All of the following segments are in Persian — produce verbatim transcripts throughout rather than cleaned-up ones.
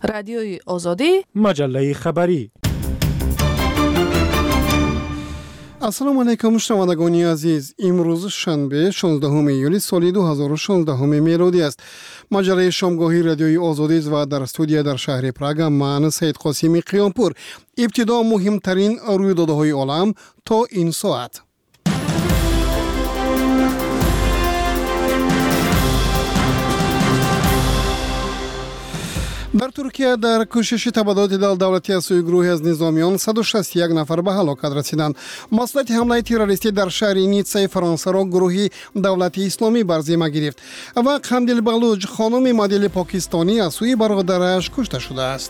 رادیوی آزادی، مجله خبری. السلام علیکم شنوندگان عزیز. امروز شنبه شانزدهم ایولی سال دو هزار و شانزده میلادی است. مجله شامگاهی رادیوی آزادی و در استودیو در شهر پراگ من سید قاسمی قیامپور. ابتدا مهمترین رویدادهای عالم تا این ساعت. در ترکیه در کوشش تبادلات دولتی از سوی گروهی از نظامیان صد و شصت و یک نفر به هلاکت رسیدند. مسئولیت حمله تروریستی در شهر نیتسه فرانسه را گروهی دولتی اسلامی بر ذمه گرفت و قندیل بلوچ خانم مدل پاکستانی از سوی برادرش کشته شده است.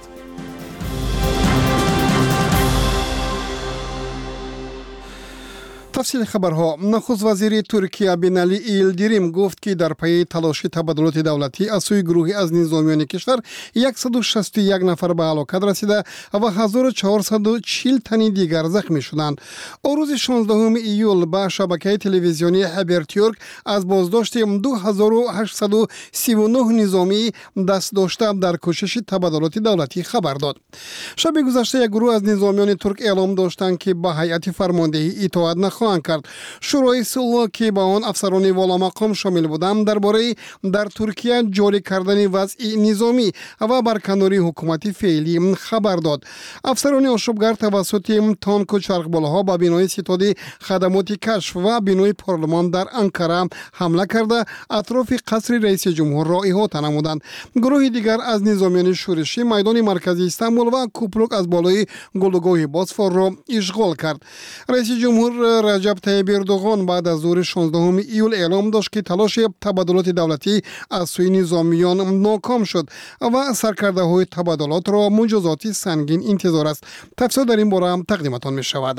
تفصیل خبرها. نخست وزیر ترکیه بینالی ایلدیریم گفت که در پی تلاش تبادلات دولتی از سوی گروهی از نظامیان کشور صد و شصت و یک نفر به هلاکت رسیده و هزار و چهارصد و چهل تن دیگر زخمی شدند. روز شانزدهم ایول به شبکه تلویزیونی هبرتیورک از بازداشت دو هزار و هشتصد و سی و نه نظامی دست داشته در کوشش تبادلات دولتی خبر داد. شب گذشته یک گروه از نظامیان ترک اعلام داشتند که به هیئت فرماندهی اطاعت نخواهند کرد. شورای صلح که با آن افسران والا مقام شامل بودند درباره در ترکیه جاری کردن وضع نظامی و برکناری حکومت فعلی خبر داد. افسران آشوبگر توسط تانک و چرخبالها به بنای ستاد خدمات کشف و بنای پارلمان در انقره حمله کرده اطراف قصر رئیس جمهور را احاطه نمودند. گروه دیگر از نظامیان شورشی میدان مرکزی استانبول و کوپلوک از بالای گلوگاه باسفور را اشغال کرد. رئیس جمهور رجب طیب اردوغان بعد از ظهر شانزدهم ایول اعلام داشت که تلاش تبادلات دولتی از سوی نظامیان ناکام شد و سرکرده های تبادلات را مجازات سنگین انتظار است. تفصیل در این باره تقدیمتان می شود.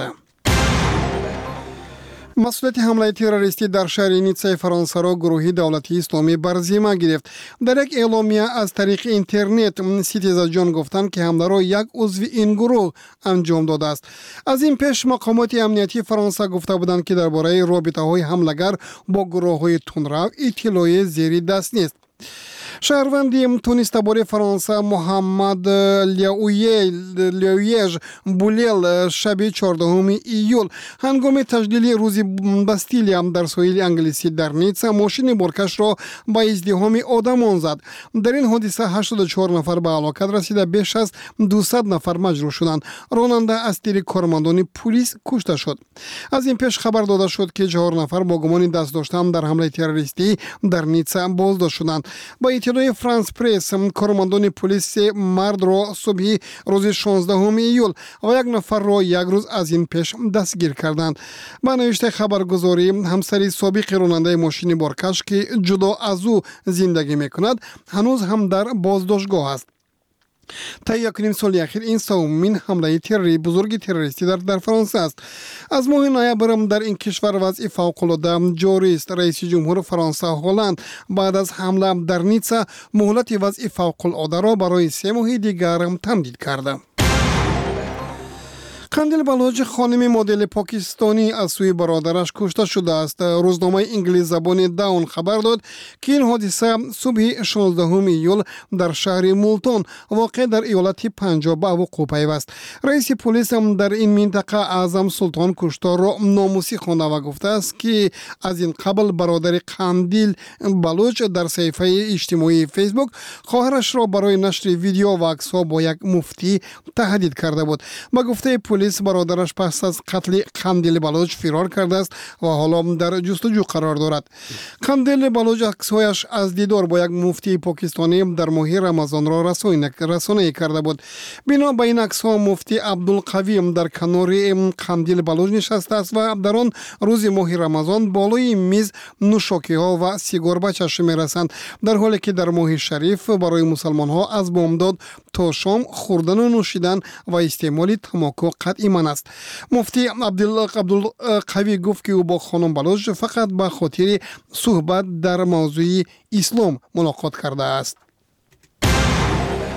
مسئولیت حمله تروریستی در شهر نیتسه فرانسه را گروهی دولتی اسلامی بر ذمه گرفت. در یک اعلامیه از طریق اینترنت سیتیزن جان گفتند که حمله را یک عضو این گروه انجام داده است. از این پیش مقامات امنیتی فرانسه گفته بودند که درباره رابطه های حمله‌گر با گروه های تندرو اطلاعی زیر دست نیست. شهروندی تونستابور فرانسه محمد لیویج بولیل شب چهاردهم ایول هنگام تجلیل روز باستیلیا در ساحل انگلیسی در نیتسه ماشین بارکش را با ازدحام آدمان زد. در این حادثه هشتاد و چهار نفر به هلاکت رسیده، بیش از دویست نفر مجروح شدند. راننده از دست کارمندان پلیس کشته شد. از این پیش خبر داده شد که چهار نفر با گمان دست داشتن در حمله تروریستی در نیتسه بازداشت شدند. با اطلاع فرانس پرس کارمندان پلیس مرد را صبح روز شانزدهم ایول و یک نفر را یک روز از این پیش دستگیر کردند. با نوشته خبرگزاری همسری سابق راننده ماشین بارکش که جدا از او زندگی میکند هنوز هم در بازداشتگاه است. تا یک نیم سال اخیر این سومین حمله تروری بزرگ تروریستی در در فرانسه است. از ماه نوامبر در این کشور وضع فوق‌العاده جاری است. رئیس جمهور فرانسه هلند بعد از حمله در نیتسه مهلت وضع فوق‌العاده را برای سه ماه دیگر تمدید کرده. قندیل بلوچ خانم مدل پاکستانی از سوی برادرش کشته شده است. روزنامه انگلیس زبان داون خبر داد که این حادثه صبح شانزدهم ایول در شهر مولتون واقع در ایالت پنجاب به وقوع پیوست. رئیس پلیس هم در این منطقه اعظم سلطان کشتار را ناموسی خوانده و گفته است که از این قبل برادر قندیل بلوچ در صفحه اجتماعی فیسبوک خواهرش را برای نشر ویدیو و عکس‌ها با یک مفتی تهدید کرده بود. با گفته پلیس برادرش پس از قتل قندیل بلوچ فرار کرده است و حالا در جستجو قرار دارد. قندیل بلوچ عکس‌هایش از دیدار با یک مفتی پاکستانی در ماه رمضان را رسانه‌ای کرده بود. بنا به این عکس‌ها مفتی عبدالقوی در کنار قندیل بلوچ نشسته است و در آن روز ماه رمضان بالای میز نوشاکی‌ها و سیگار به چشم می‌رسند، در حالی که در ماه شریف برای مسلمان‌ها از بامداد تا شام خوردن و نوشیدن و استعمال تماکو قطعی من است. مفتی عبدالقوی گفت که او با خانم بلوچ فقط به خاطر صحبت در موضوع اسلام ملاقات کرده است.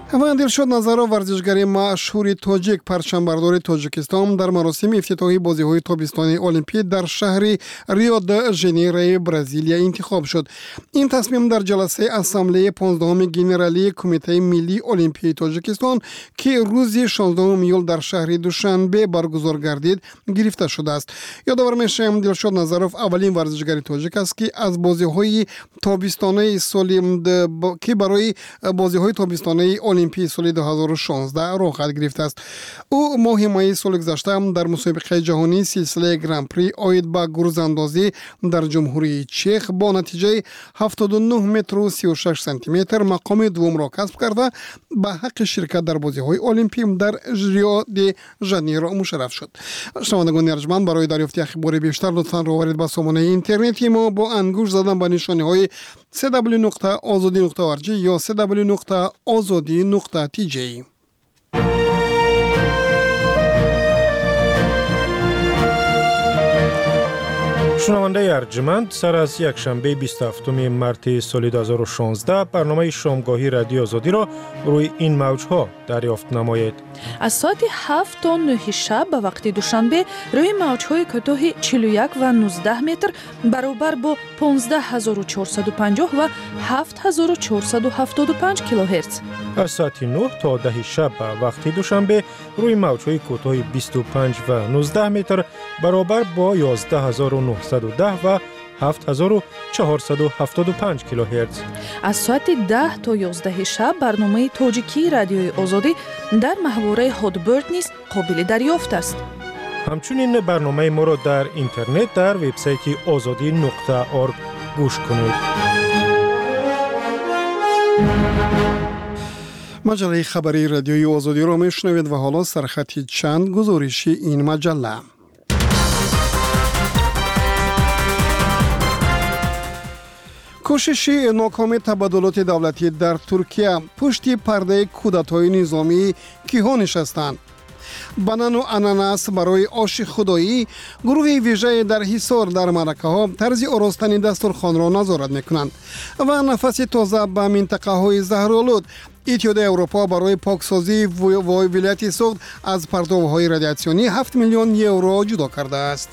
و دلشاد نظرов ورزشگری مشهور تاجیک پرچمبردار تاجیکستان در مراسم افتتاحی بازی‌های تابستانی المپیک در شهر ریو د ژانیرو برزیلیا انتخاب شد. این تصمیم در جلسه اسامبله پانزدهم گنرالی کمیته ملی المپیک تاجیکستان که روز شانزدهم ایول در شهر دوشنبه برگزار گردید گرفته شده است. یادآور می‌شویم دلشاد نظرов اولین ورزشگری تاجیک است که از بازی‌های تابستانی سال که برای بازی‌های تابستانی المپیک سال دو هزار و شانزده رخ گرفته است. او ماه مای سال گذشته در مسابقه جهانی سلسله گرند پری آید به گرزاندازی در جمهوری چک با نتیجه هفتاد و نه متر و سی و شش سانتی متر مقام دوم را کسب کرده به حق شرکت در بازی‌های المپیک در ریو د ژانیرو مشرف شد. شنوندگان ارجمند، برای دریافت اخبار بیشتر لطفاً راهبرید به سامانه اینترنتی ما با انگشت زدن به نشانه‌های دبلیو نقطه آزادی نقطه او آر جی یا دبلیو نقطه آزادی نقطه تی جی. شنونده ارجمند، سر از یک شنبه بیست و هفتم مارس سال دو هزار و شانزده برنامه شامگاهی رادیو آزادی را روی این موجها دریافت نمایید. از ساعت هفت تا نه شب به وقت دوشنبه روی موجهای کوتاه چهل و یک و نوزده متر برابر با پانزده هزار و چهارصد و پنجاه و هفت هزار و چهارصد و هفتاد و پنج کیلوهرتز. از ساعت نه تا ده شب به وقت دوشنبه روی موجهای کوتاه بیست و پنج و نوزده متر برابر با یازده هزار و نهصد و ده و هفت هزار و چهارصد و هفتاد و پنج کیلوهرتز. از ساعت ده تا یازده شب برنامه تاجیکی رادیوی آزادی در محوره هادبرد نیز قابل دریافت است. همچنین برنامه ما را در اینترنت در وبسایت آزادی نقطه او آر جی گوش کنید. مجله خبری رادیوی آزادی را میشنوید و حالا سرخط چند گزارشی این مجله. کوشش ناکام تبادلات دولتی در ترکیه پشت پرده کودتای نظامی کیها نشستند؟ بنان و اناناس برای آش خدایی، گروه ویژه در حصار در ملکه ها طرز آراستن دسترخوان را نظارت میکنند و نفس تازه به منطقه های زهرآلود. اتحادیه اروپا برای پاکسازی ولایت سوخت از پرتوهای رادیاسیونی هفت میلیون یورو جدا کرده است.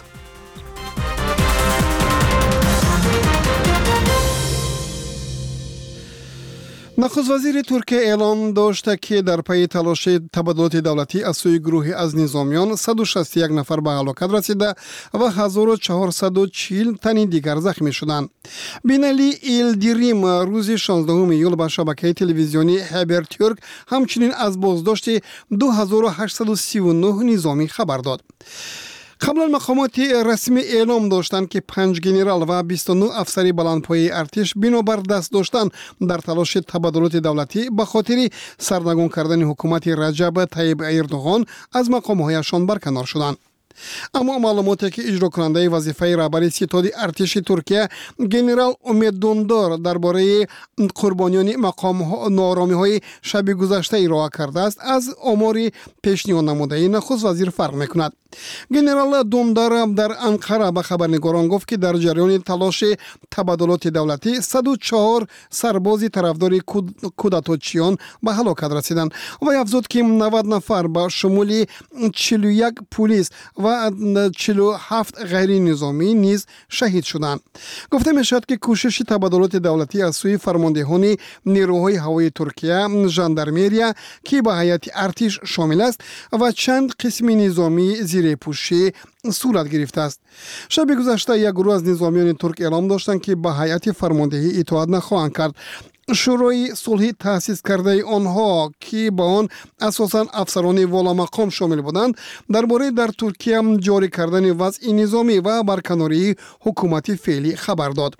نخست وزیر ترکیه اعلام داشت که در پی تلاش تبادلات دولتی از سوی گروهی از نظامیان صد و شصت و یک نفر به هلاکت رسیده و هزار و چهارصد و چهل تن دیگر زخمی شدند. بینالی ایلدیریم روز شانزدهم ایول به شبکه تلویزیونی هبرتورک همچنین از بازداشت دو هزار و هشتصد و سی و نه نظامی خبر داد. قبلا مقامات رسمی اعلام داشتند که پنج گنرال و بیست و نه افسر بلندپایه ارتش بنابر دست داشتن در تلاش تبادلات دولتی به خاطر سرنگون کردن حکومت رجب طیب اردوغان از مقامهایشان برکنار شدند. اما معلوماتی که اجرا کننده وظیفه رهبری ستاد ارتش ترکیه گنرال امید دوندار درباره قربانیان مقام نارامی های شب گذشته ارائه کرده است از آمار پیشنهاد نموده نخست وزیر فرق میکند. گنرال دوندار در انقره به خبرنگاران گفت که در جریان تلاش تبادلات دولتی صد و چهار سرباز طرفدار کودتاچیان به هلاکت رسیدند و افزود که نود نفر با شمول چهل و یک پلیس و چهل و هفت غیر نظامی نیز شهید شدند. گفته می شود که کوشش تبادلات دولتی از سوی فرماندهان نیروهای هوایی ترکیه، ژاندارمریا که به هیئت ارتش شامل است و چند قسم نظامی زیر پوشی صورت گرفته است. شب گذشته یک گروه از نظامیان ترک اعلام داشتند که به هیئت فرماندهی اطاعت نخواهند کرد. شورای صلحی تأسیس کرده آنها که با آن اساساً افسران والا مقام شامل بودند درباره در ترکیه جاری کردن وضع نظامی و برکناری حکومت فعلی خبر داد.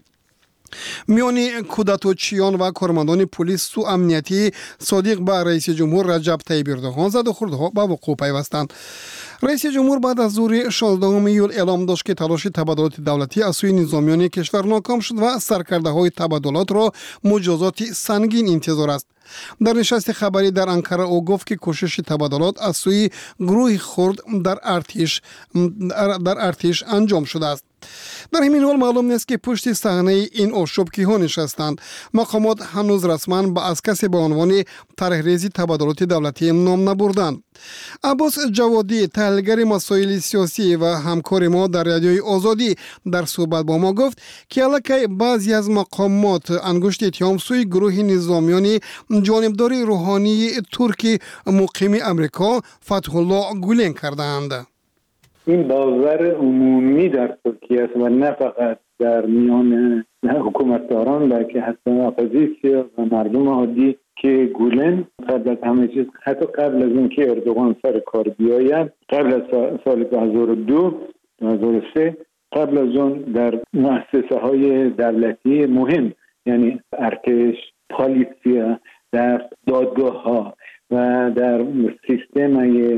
میان کودتاچیان و کارمندان پلیس و امنیتی صادق به رئیس جمهور رجب طیب اردوغان زد و خوردها به وقوع پیوستند. رئیس جمهور بعد از ظهر شانزدهم ایول اعلام داشت که تلاش تبادلات دولتی از سوی نظامیان کشور ناکام شد و سرکرده‌های تبادلات را مجازات سنگین انتظار است. در نشست خبری در انقره او گفت که کوشش تبادلات از سوی گروه خرد در ارتش در ارتش انجام شده است. در همین حال معلوم نیست که پشت صحنه این آشوب کیها نشستند. مقامات هنوز رسما با از کسی به عنوان طرحریزی تبادلات دولتی نام نبردند. عباس جوادی، تحلیلگر مسائل سیاسی و همکار ما در رادیوی آزادی، در صحبت با ما گفت که الکی بعضی از مقامات انگشت اتهام سوی گروه نظامیان جانبدار روحانی ترکی مقیم امریکا فتح الله گولن کردند. این باور عمومی در ترکیه است و نه فقط در میان حکومتداران بلکه حتی اپوزیسیون و مردم عادی که گولن قبل از همه چیز، حتی قبل از اینکه اردوغان سر کار بیاید، قبل از سال دو هزار و دو دو هزار و سه، قبل از اون در مؤسسه های دولتی مهم، یعنی ارتش، پلیسیا، در دادگاه ها و در سیستم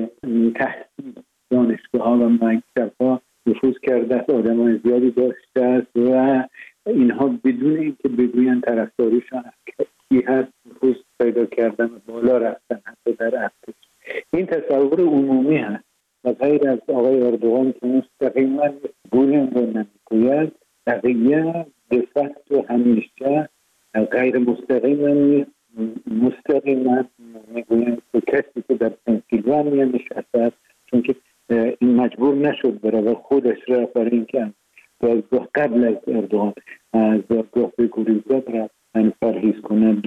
تحصیل، دانشگاه ها و مکتب ها نفوذ کرده است، آدم های زیادی داشته است و اینها بدون اینکه بگوین طرفداریشان کی هست نفوذ پیدا کردن و بالا رفتن حتی در ارتش. این تصور عمومی هست و غیر از آقای اردوغان که مستقیما گولن رو نمیگوید، بقیه به فقط و همیشه غیر مستقیما مستقیما میگویند که کسی که در پنسیلوانیا نشسته است، چون که این مجبور نشد بره و خودش رفت برای اینکه دادگاه قبل از اردوغان از دادگاه به گریزد رفت، یعنی پرهیز کنه،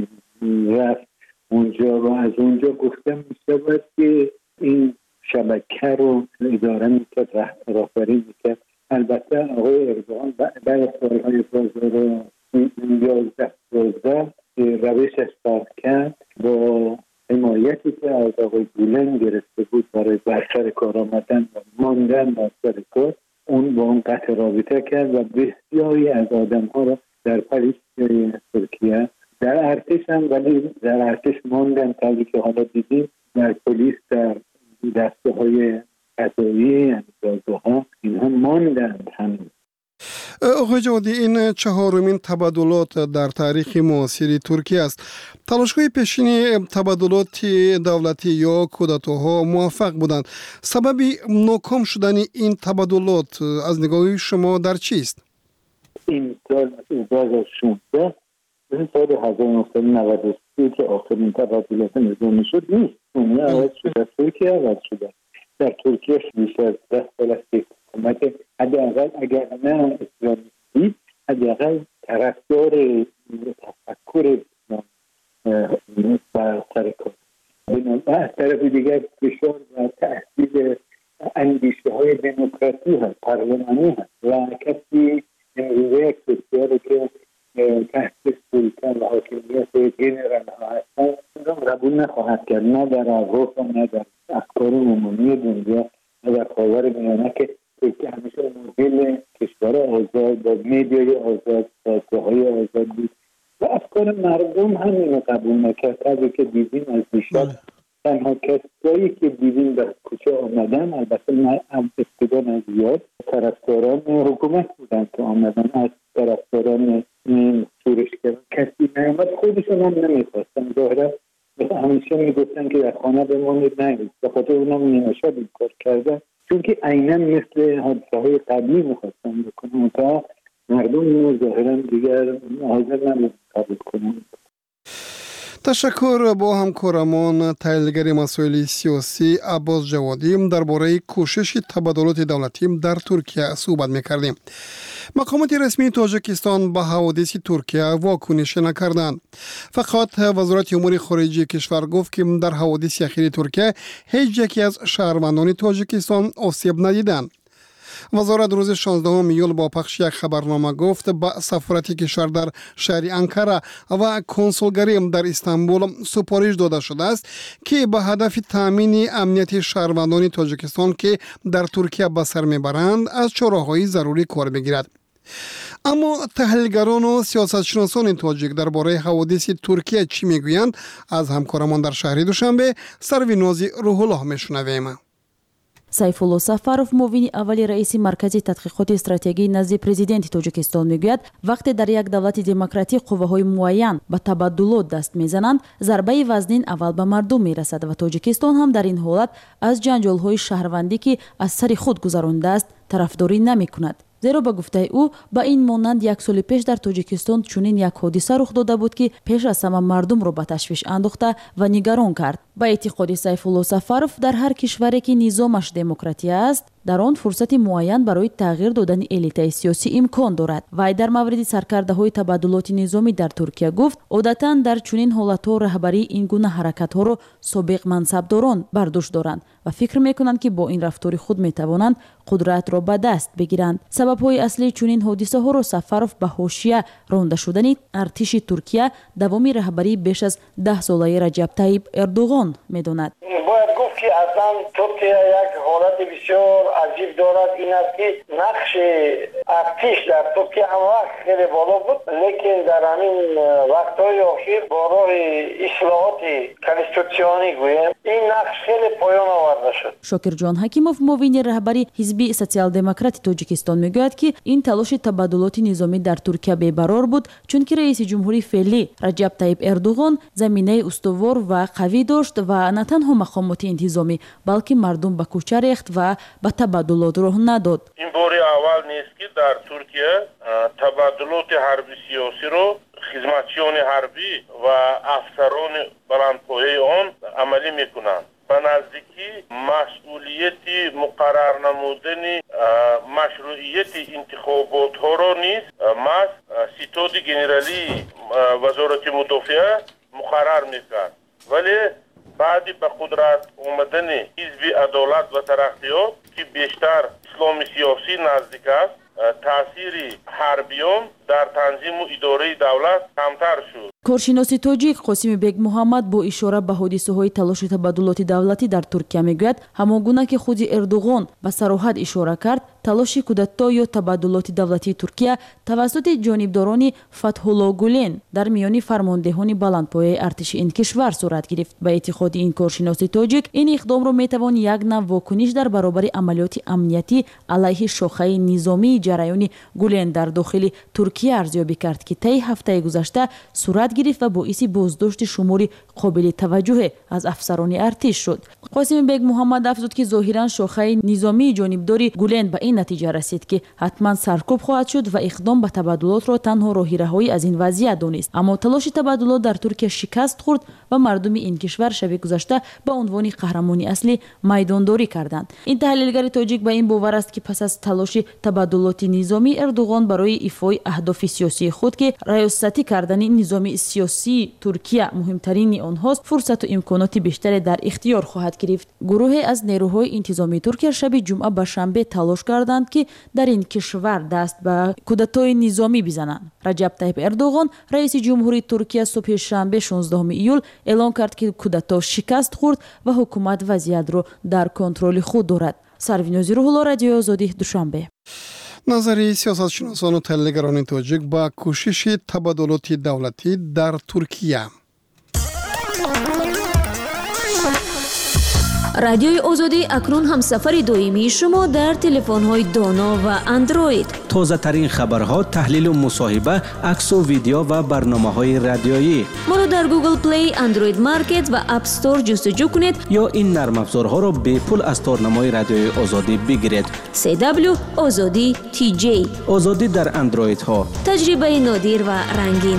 رفت اونجا و از اونجا گفته میشه باید که این شبکه رو اداره میکرد، رهبری میکرد. البته آقای اردوغان بعد از سالهای دو هزار و یازده دوازده روشش فرق کرد با حمایتی که از آقای گولن گرفته بود برای بر سر کار آمدن و ماندن بر سر کار، اون با اون قطع رابطه کرد و بسیاری از آدم ها را در پلیس ترکیه در ارتش هم ولی در ارتش ماندن، طوری که حالا دیدیم در پلیس، در دسته های قضایی، یعنی دادگاه ها، اینها ماندند هنوز. آقای جوادی، این چهارمین تبادلات در تاریخ معاصر ترکیه است. تلاش‌های پیشین تبادلات دولتی یا کودتاها موفق بودند. سبب ناکام شدن این تبادلات از نگاه شما در چیست؟ این سال دو هزار و شانزده این سال هزار و نهصد و نود و سه که آخرین تبادلات نظامی شد نیست. اون عوض شده، ترکیه عوض شده. در ترکیه بیش از ده سال است که حکومت حداقل اگر نه اسلامی بود، حداقل طرفدار تفکر اسلام بر سر کار. از طرف دیگر فشار و تأثیر اندیشه های دموکراسی هست، پارلمانی هست و کسی امروزه یک ترکیه رو که تحت سلطان و حاکمیت جنرال ها هستن قبول نخواهد کرد، نه در اغراق و نه در افکار عمومی دنیا و در خاور میانه که ترکیه همیشه مدل کشور آزاد با میدیای آزاد، دادگاه‌های آزاد بود و افکار مردم همین رو قبول نکرد. طبعی که دیدیم از دیشب تنها کسایی که دیدیم در کوچه آمدن، البته نه ابتدا از زیاد، طرفداران حکومت بودن که آمدن. از طرفداران این شورشگران کسی نیامد، خودشون هم نمیخواستن، ظاهرا همیشه میگفتن که در خانه بمانید، نگید. به خاطر اونم نیمه شب این کار کردن، چون که عیناً مثل حادثه های قبلی میخواستن بکنن تا مردم اینو ظاهرا دیگر حاضر نبودن قبول کنن. تشکر. با همکارمان تحلیلگر مسائل سیاسی عباس جوادی درباره کوشش تبادلات دولتی در ترکیه صحبت می‌کردیم. مقامات رسمی تاجیکستان به حوادث ترکیه واکنش نکردند. فقط وزارت امور خارجه کشور گفت که در حوادث اخیر ترکیه هیچ یکی از شهروندان تاجیکستان آسیب ندیدند. وزارت روز شانزدهم ایول با پخش یک خبرنامه گفت به سفارت کشور در شهر انقره و کنسولگری در استانبول سپارش داده شده است که به هدف تامین امنیت شهروندان تاجیکستان که در ترکیه به سر میبرند از چاره‌های ضروری کار بگیرد. اما تحلیلگران و سیاستشناسان تاجیک درباره حوادث ترکیه چی میگویند؟ از همکارمان در شهر دوشنبه سرویناز روح الله میشنویم. сайфулло сафаров муовини аввали раиси маркази тадқиқоти стратегии назди президенти тоҷикистон мегӯяд вақте дар як давлати демократӣ қувваҳои муайян ба табаддулот даст мезананд зарбаи вазнин аввал ба мардум мерасад ва тоҷикистон ҳам дар ин ҳолат аз ҷанҷолҳои шаҳрвандӣ ки аз сари худ гузарондааст тарафдорӣ намекунад. зеро ба гуфтаи ӯ ба ин монанд як соли пеш дар тоҷикистон чунин як ҳодиса рух дода буд ки пеш аз ҳама мардумро ба ташвиш андохта ва нигарон кард. ба эътиқоди сайфулло сафаров дар ҳар кишваре ки низомаш демократия аст дар он фурсати муайян барои тағйир додани элитаи сиёсӣ имкон дорад. вай дар мавриди саркардаҳои табаддулоти низомӣ дар Туркия гуфт одатан дар чунин ҳолатҳо раҳбарии ин гуна ҳаракатҳоро собиқ мансабдорон бар дӯш доранд ва фикр мекунанд ки бо ин рафтори худ метавонанд қудратро ба даст бигиранд. сабабҳои аслии чунин ҳодисаҳоро Сафаров ба ҳошия ронда шудани артиши Туркия давоми раҳбарии беш аз даҳ солаи Раҷаб Таyyib Эрдоғон медонад. бояд гуфт ки аслан Туркия як ҳолати бисёр аҷиб дорад, ин аст ки нақши артиш дар Туркия ҳамавақт хеле боло буд, лекин дар ҳамин вақтҳои охир бо роҳи ислоҳоти конститутсионӣ гӯем ин нақш хеле поён оварда шуд. Шокирҷон Ҳакимов муовини раҳбари ҳизби социал-демократи Тоҷикистон мегӯяд ки ин талоши табаддулоти низомӣ дар Туркия бебарор буд, чунки раиси ҷумҳурии феълӣ Раҷаб Таyyib Эрдоғон заминаи устувор ва қавӣ дошт ва на танҳо мақомоти интизомӣ, балки мардум ба кӯча рехт ва ба табаддулот роҳ надод. ин бори аввал нест ки дар Туркия табаддулоти ҳарби сиёсиро хизматчиёни ҳарбӣ ва афсарони баландпояи он амалӣ мекунанд. ба наздикӣ масъулияти муқаррар намудани машрӯияти интихоботҳоро низ мас ситоди генералии вазорати мудофиа муқаррар мекард. вале баъди ба қудрат омадани ҳизби адолат ва тараққиёт ки бештар исломи сиёсӣ наздик аст, таъсири ҳарбиён дар танзиму идораи давлат камтар шуд. коршиноси тоҷик Қосимбек Муҳаммад бо ишора ба ҳодисаҳои талоши табаддулоти давлатӣ дар Туркия мегӯяд, ҳамон гуна ки худи Эрдоғон ба сароҳат ишора кард, талоши кӯдатто ё табаддулоти давлатии Туркия тавассути ҷонибдорони Фатҳулло Гулен дар миёни фармондеҳони баландпояи артиши ин кишвар сурат гирифт. Ба эътиқоди ин коршиноси тоҷик, ин иқдомро метавон як нав вокуниш дар баробари амалиёти амниятӣ алайҳи шохаи низомии ҷараёни Гулен дар дохили Туркия арзёбӣ кард ки таи ҳафтаи гузашта сурат гирифт ва боиси боздошти шумори қобили таваҷҷӯҳе аз афсарони артиш шуд. Қосимбек Муҳаммад афзуд ки зоҳиран шохаи низомии ҷонибдори Гулен ба ин натиҷа расид ки ҳатман саркӯб хоҳад шуд ва иқдом ба табаддулотро танҳо роҳи раҳоӣ аз ин вазъият донист. аммо талоши табаддулот дар Туркия шикаст хӯрд ва мардуми ин кишвар шаби гузашта ба унвони қаҳрамони аслӣ майдондорӣ карданд. ин таҳлилгари тоҷик ба ин бовар аст ки пас аз талоши табаддулоти низомӣ Эрдоғон барои ифои аҳдофи сиёсии худ ки раёсатӣ кардани низоми сиёсии Туркия муҳимтарини онҳост, фурсату имконоти бештаре дар ихтиёр хоҳад гирифт. гурӯҳе аз нерӯҳои интизомии Туркия шаби ҷумъа ба шанбе талош карданд ки дар ин кишвар даст ба кӯдатои низомӣ бизананд. Раҷаб Таyyib Эрдоғон раиси ҷумҳурии Туркия субҳи шанбе шонздаҳуми июл эълон кард ки кӯдато шикаст хӯрд ва ҳукумат вазъиятро дар контроли худ дорад. Сарвинози Рӯҳулло, Радиои Озодӣ, Душанбе. назари сиёсатшиносону таҳлилгарони тоҷик ба кӯшиши табаддулоти давлатӣ дар Туркия. радиои Озодӣ акнун ҳамсафари доимии шумо дар телефонҳои доно ва Android. тозатарин хабарҳо, таҳлилу мусоҳиба, аксу видео ва барномаҳои радиоӣ. моро дар Google Play, Android Market ва App Store ҷустуҷӯ кунед ё ин нармафзорҳоро бепул аз торнамои радиои Озодӣ бигиред. си дабл ю Озодӣ ти ҷей. Озодӣ дар Androidҳо. таҷрибаи нодир ва рангин.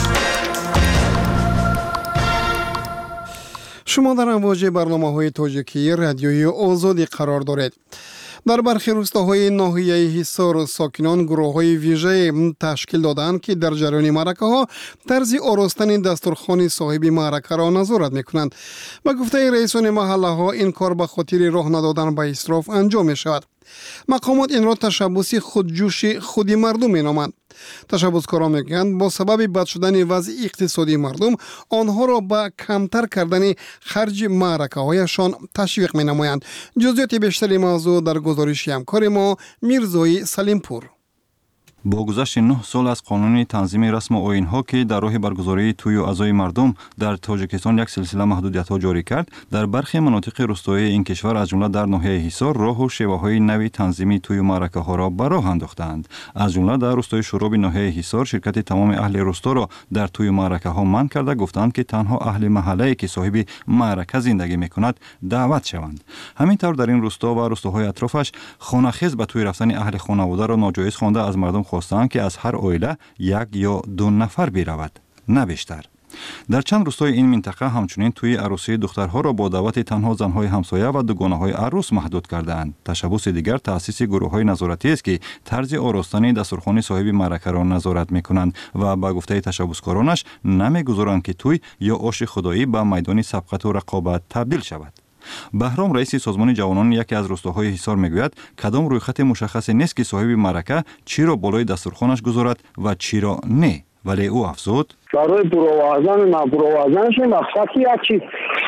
шумо дар амвоҷи барномаҳои тоҷикии радиои Озодӣ қарор доред. дар бархи рӯстаҳои ноҳияи Ҳисор сокинон гурӯҳҳои вижаи ташкил доданд ки дар ҷараёни маъракаҳо тарзи оростани дастурхони соҳиби маъракаро назорат мекунанд. ба гуфтаи раисони маҳаллаҳо ин кор ба хотири роҳ надодан ба исроф анҷом мешавад. мақомот инро ташаббуси худҷӯши худи мардум меноманд. ташаббускорон мегӯянд бо сабаби бад шудани вазъи иқтисодии мардум онҳоро ба камтар кардани харҷи маъракаҳояшон ташвиқ менамоянд. ҷузъиёти бештари мавзӯъ дар гузориши ҳамкори мо Мирзои Салимпур. با گذشت نه سال از قانون تنظیم رسم و آیین‌ها که در راه برگزاری توی و عزای مردم در تاجیکستان یک سلسله محدودیت‌ها جاری کرد، در برخی مناطق روستایی این کشور از جمله در ناحیه حصار راه و شیوه‌های نوی تنظیمی توی و معرکه‌ها را به راه انداختند. از جمله در روستای شوراب ناحیه حصار شرکت تمام اهل روستا را در توی معرکه‌ها منع کرده، گفتند که تنها اهل محله‌ای که صاحب معرکه زندگی می‌کند دعوت شوند. همینطور در این روستا و روستاهای اطرافش خانه‌خیز به توی رفتن اهل خانواده را ناجایز خوانده از مردم خواستند که از هر عائله یک یا دو نفر برود، نه بیشتر. در چند روستای این منطقه همچنین توی عروسی دخترها را با دعوت تنها زنهای همسایه و دوگانه‌های عروس محدود کردند. تشبث دیگر تأسیس گروه‌های نظارتی است که طرز آراستن دسترخوان صاحب معرکه را نظارت می‌کنند و با گفته تشبثکارانش نمی‌گذارند که توی یا آش خدایی به میدان سبقت و رقابت تبدیل شود. بهرام رئیس سازمان جوانان یکی از روستاهای حصار میگوید کدام رویخط مشخصی نیست که صاحب معرکه چی را بالای دسترخوانش گذارد و چی را نه، ولی او افزود برای پروازان و نپروازانش مقصدی است که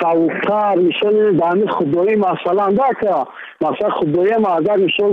سوکتر میشن دانی خدایی مثلا دا که مثلا خدایی مادر میشن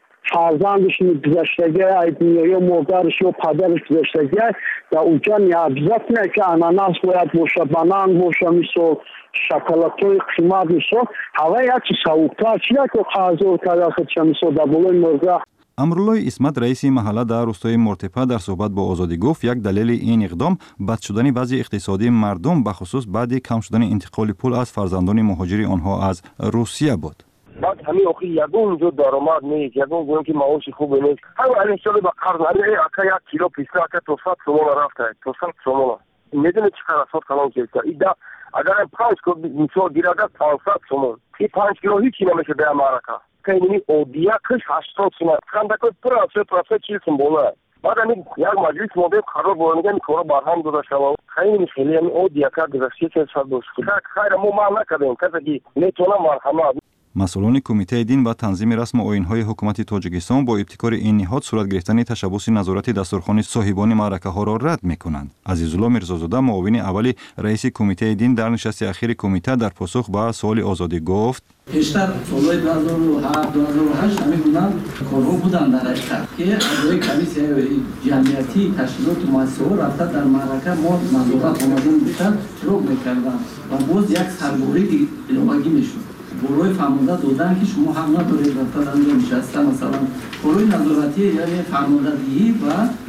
فرزندش گذشتگی ایدنیه یا مادرش یا پدرش گذشتگی و اونجا نیابزت نه که اناناس باید باشه، بنان باشه، میسو شکلاتوی قیمت میسو هوا یا چی سوکتر چیه که قاضور کرده خودش میسو در بلوی مرزا. امرالله اسمت رئیس محله در روستای مرتپه در صحبت با آزادی گفت یک دلیل این اقدام بد شدن بعضی اقتصادی مردم به خصوص بعد کم شدن انتقال پول از فرزندان مهاجر آنها از روسیه بود. بعد همین اوقی یگون جو درآمد نیست، یگون گویم که معاش خوب نیست. همین الان شده به قرض علی اکا یک کیلو پیسته اکا تو صد سومون رفته، تو صد سومون. میدونی چقدر صد کلان کرده؟ ایدا اگر پنج کیلو میشه گیرده پانصد سومون. این پنج کیلو هیچی نمیشه به معرکه. که اودیا کش هشتاد سومون. خنده که پراسه پراسه چیز سمبوله. بعد همین یک مجلس مدیر قرار بردن کارو برهم داده شد. خیلی خیلی همین اودیا که گذشته که صد دوست. خیر مو ما نکردیم کسی که میتونه مرحمت. مسئولان کمیته دین و تنظیم رسم و آیین‌های حکومت تاجیکستان با ابتکار این نهاد صورت گرفتن تشبث نظارت دسترخوان صاحبان معرکه‌ها را رد می‌کنند. عزیزالله میرزازاده معاون اول رئیس کمیته دین در نشست اخیر کمیته در پاسخ به سوال آزادی گفت بیشتر سالهای دو هزار و هفت دو هزار و هشت همین بودن کارها بودن در حقیقت که اعضای کمیته جمعیتی تشکیلات مؤسسه رفته در معرکه ما نظارت آمدن بیشتر شروع می‌کردن و باز یک سرباری ایدئولوژی میشد. گروه فرمانده دادن که شما حق ندارید رفتن انجام نشسته، مثلا گروه نظارتی یعنی فرماندهی و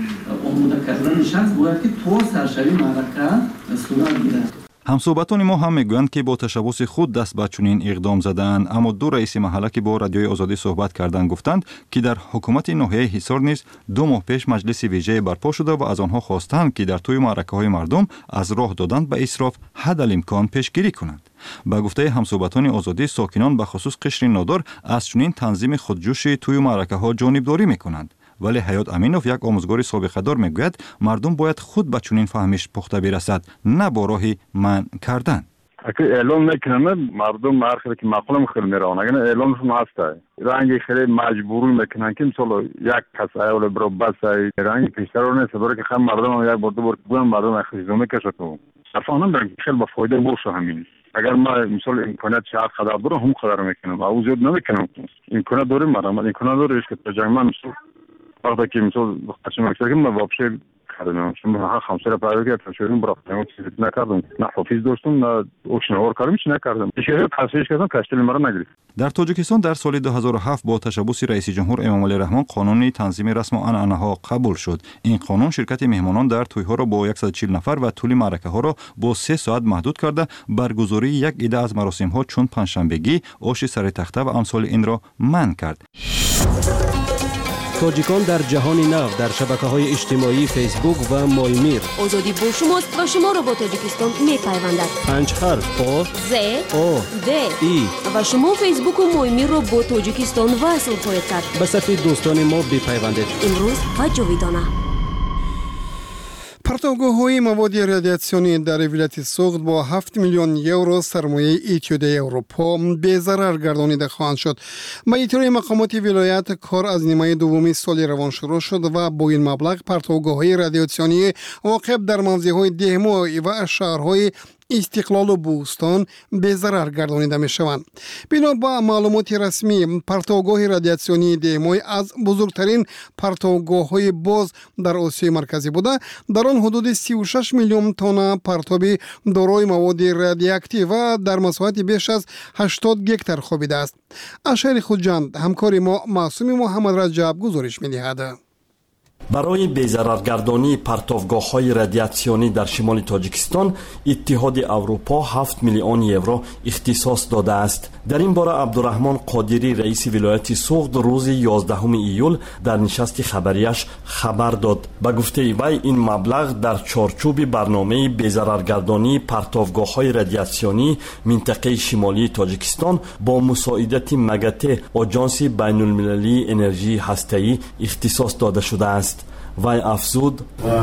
آماده کردن شخص باید که تو سرشوی معرکه صورت گیرد. همصحبتان ما هم میگویند که با تشبث خود دست به چنین اقدام زدند، اما دو رئیس محله که با رادیوی آزادی صحبت کردند گفتند که در حکومت ناحیه حصار نیز دو ماه پیش مجلس ویژه برپا شده و از آنها خواستند که در توی معرکه‌های مردم از راه دادن به اسراف حداالامکان پیشگیری کنند. با گفته همصحبتان آزادی ساکنان به خصوص قشر نادر از چنین تنظیم خودجوش توی معرکه‌ها جانبداری می‌کنند. ولی حیات امینوف یک آموزگار سابقه دار میگوید مردم باید خود به چنین فهمش پخته برسد، نه با راه منع کردن. اگه اعلام میکنن مردم هر که معقولم خیلی میرون، اگر اعلامشون هسته رنگ خیلی مجبوری میکنن که مثلا یک کس ایول برو بس رنگ پیشتر رو نیست برای که خیلی مردم یک برده برد بگن مردم اخیزو میکشه تو افانم برای خیلی با فایده باشه همین. اگر ما مثلا امکانات چهار خدار برو هم خدار میکنم و او زیاد نمیکنم امکانات داریم مرام امکانات داره که تجمع وقتی که مثلا قسم اکثر که من واپس کردم شما ها خمسه را پایه که تشویرم برای خودم چیزی نکردم، نه حافظ داشتم نه اوشنوار کارم چی نکردم، اشاره کاسیش کردم کاشتل مرا نگرفت. در تاجیکستان در سال دو هزار و هفت با تشبث رئیس جمهور امام علی رحمان قانون تنظیم رسم و عنعنه‌ها قبول شد. این قانون شرکت مهمانان در توی‌ها را با صد و چهل نفر و طول معرکه‌ها را با سه ساعت محدود کرده برگزاری یک عده از مراسم‌ها چون پنجشنبگی، آش سر تخته و امثال این را منع کرد. تاجیکان در جهان نو در شبکه‌های اجتماعی فیسبوک و مایمیر. آزادی با شماست و شما را با تاجیکستان می‌پیوندد. پنج حرف آ ز او د ای و شما فیسبوک و مایمیر را با تاجیکستان وصل خواهید کرد. به صفحه دوستان ما بپیوندید. امروز و جاویدانه. پرتوگاه‌های مواد رادیاسیونی در ولایت سوخت با هفت میلیون یورو سرمایه ایتیودی اروپا به ضرر گردانیده خواهند شد. با اطلاع مقامات ولایت کار از نیمه دوم سال روان شروع شد و با این مبلغ پرتوگاه‌های رادیاسیونی واقع در موضع‌های دهمو و شهرهای استقلال و بوستان به ضرر گردانیده می شوند. بنا با معلومات رسمی، پرتوگاه رادیاسیونی دهمای از بزرگترین پرتوگاه های باز در آسیای مرکزی بوده. در آن حدود سی و شش میلیون تن پرتاب دارای مواد رادیواکتیو و در مساحت بیش از هشتاد گکتر خوابیده است. اشهر خوجند همکار ما معصوم محمد رجب گزارش می دهد. برای بی‌ضررگردانی پرتوگاه‌های رادیاسیونی در شمال تاجیکستان اتحاد اروپا هفت میلیون یورو اختصاص داده است. در این باره عبدالرحمن قادری رئیس ولایت سوغد روز یازدهم ایول در نشست خبریش خبر داد. به گفته وی این مبلغ در چارچوب برنامه بی‌ضررگردانی پرتوگاه‌های رادیاسیونی منطقه شمالی تاجیکستان با مساعدت مگته آژانس بین‌المللی انرژی هسته‌ای اختصاص داده شده است. وی افزود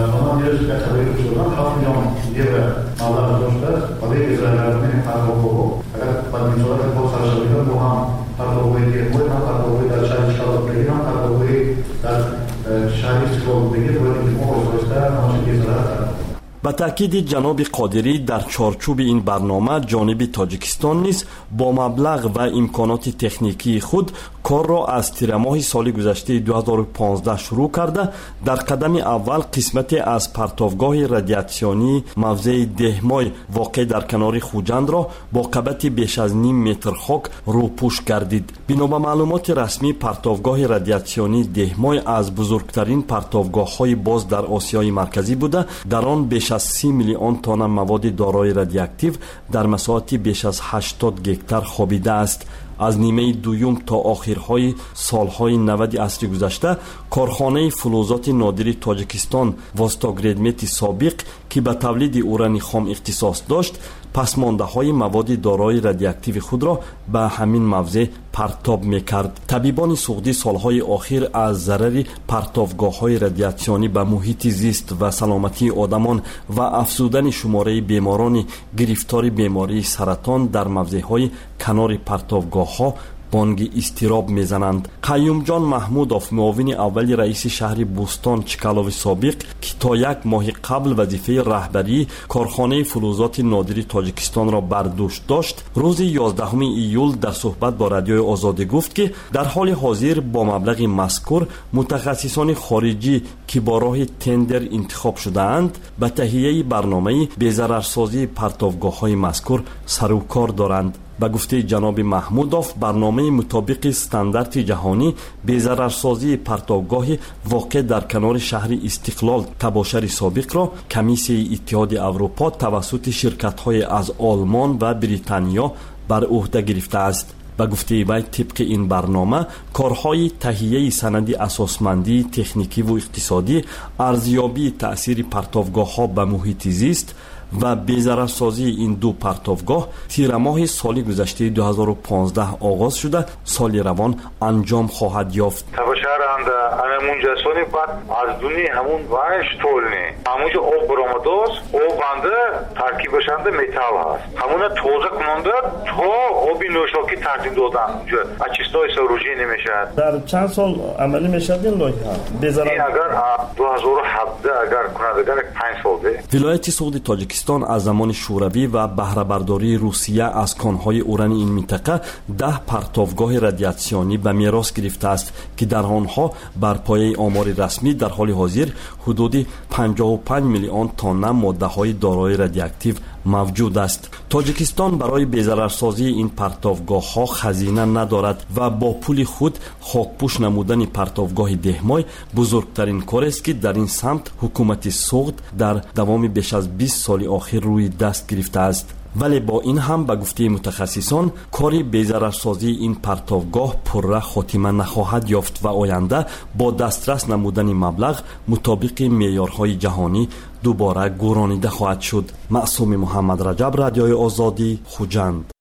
به تأکید جناب قادری در چارچوب این برنامه جانب تاجیکستان نیز با مبلغ و امکانات تکنیکی خود کار را از تیر ماه سال گذشته دو هزار و پانزده شروع کرده در قدم اول قسمت از پرتوگاه رادیاسیونی موضع دهمای واقع در کنار خوجند را با قبط بیش از نیم متر خاک روپوش گردید. بنا به معلومات رسمی پرتوگاه رادیاسیونی دهمای از بزرگترین پرتوگاه های باز در آسیای مرکزی بوده. در آن بیش از سی میلیون تن مواد دارای رادیواکتیو در مساحت بیش از هشتاد گکتر خوابیده است. از نیمه دوم تا آخرهای سالهای نود عصر گذشته کارخانه فلزات نادری تاجیکستان واستاگردمت سابق که به تولید اورانی خام اختصاص داشت پسمانده های مواد دارای رادیواکتیو خود را به همین موضع پرتاب میکرد. طبیبان سوغدی سالهای آخر از ضرر پرتوگاه های رادیاسیونی به محیط زیست و سلامتی آدمان و افزودن شماره بیماران گرفتار بیماری سرطان در موضع های کنار پرتوگاه ها بانگ استراب میزنند. قیوم جان محمودوف معاون اول رئیس شهر بوستان چکالوی سابق که تا یک ماه قبل وظیفه رهبری کارخانه فلزات نادری تاجیکستان را بر دوش داشت روز یازدهم ایول در صحبت با رادیوی آزادی گفت که در حال حاضر با مبلغ مذکور متخصصان خارجی که با راه تندر انتخاب شده اند به تهیه برنامه بی‌ضررسازی پرتوگاه‌های مذکور سر و کار دارند. به گفته جناب محمودوف برنامه مطابق استاندارد جهانی بی‌ضررسازی پرتوگاه واقع در کنار شهر استقلال تباشر سابق را کمیسیون اتحاد اروپا توسط شرکت‌های از آلمان و بریتانیا بر عهده گرفته است. به گفته وی طبق این برنامه کارهای تهیه سند اساسمندی تکنیکی و اقتصادی، ارزیابی تأثیر پرتوگاه‌ها به محیط زیست و بی‌ضررسازی این دو پرتوگاه تیر ماه سال گذشته دو هزار و پانزده آغاز شده سال روان انجام خواهد یافت. تباشرنده همون جسونی بعد از دونی همون وایش تولنی همونجا آب برآمداست آب بنده ترکیبشنده متال هست همونه توزه کننده تا آبی نوشاکی ترتیب دادن اونجا اچیستای سروجی نمیشه. در چند سال عملی میشد این لایحه؟ بی‌ضرر اگر دو هزار و هفده اگر کنندگان پنج سال ده. ولایت سوغد تاجیکستان از زمان شوروی و بهره برداری روسیه از کانهای اورانی این منطقه ده پرتوگاه رادیاسیونی به میراث گرفته است که در آنها بر پایه آمار رسمی در حال حاضر حدود پنجاه و پنج میلیون تن ماده های دارای رادیواکتیو موجود است. تاجیکستان برای بی‌ضررسازی این پرتوگاه ها خزینه ندارد و با پول خود خاکپوش نمودن پرتوگاه دهمای بزرگترین کار است که در این سمت حکومت سوغد در دوام بیش از بیست سال آخر روی دست گرفته است. ولی با این هم به گفته متخصصان کاری بی‌ضررسازی این پرتوگاه پرره خاتمه نخواهد یافت و آینده با دسترس نمودن مبلغ مطابق معیارهای جهانی دوباره گرانیده خواهد شد. معصوم محمد رجب، رادیوی آزادی، خوجند.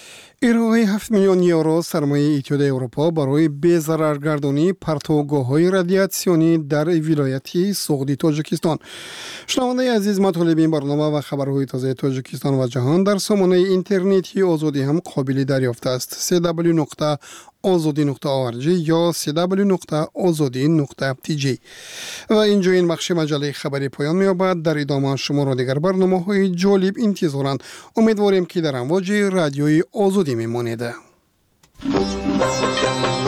ارائه هفت میلیون یورو سرمایه اتحاد اروپا برای بی‌ضررگردانی پرتوگاه‌های رادیاسیونی در ولایت سوغدی تاجیکستان. شنونده عزیز، مطالب این برنامه و خبرهای تازه تاجیکستان و جهان در سامانه اینترنتی آزادی هم قابل دریافت است. سی دبلیو نقطه آزادی نقطه آر جی یا سی دبلیو نقطه آزادی نقطه تی جی. و اینجا این بخش مجله خبری پایان می‌یابد. در ادامه شما را دیگر برنامه‌های جالب انتظارند. امیدواریم که در امواج رادیوی آزادی میمانید.